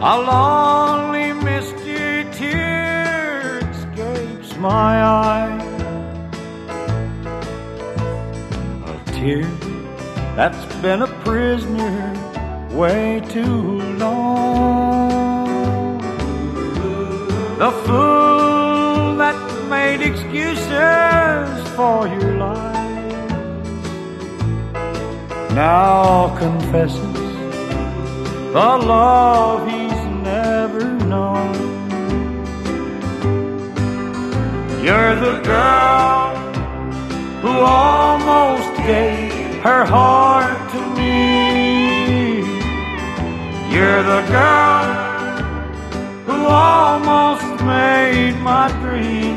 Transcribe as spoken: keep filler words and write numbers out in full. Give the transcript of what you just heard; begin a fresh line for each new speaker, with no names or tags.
A lonely, misty tear escapes my eye. A tear that's been a prisoner way too long. The fool that made excuses for your lies now confesses the love he's never known. You're the girl who almost gave her heart to me. You're the girl who almost made my dreams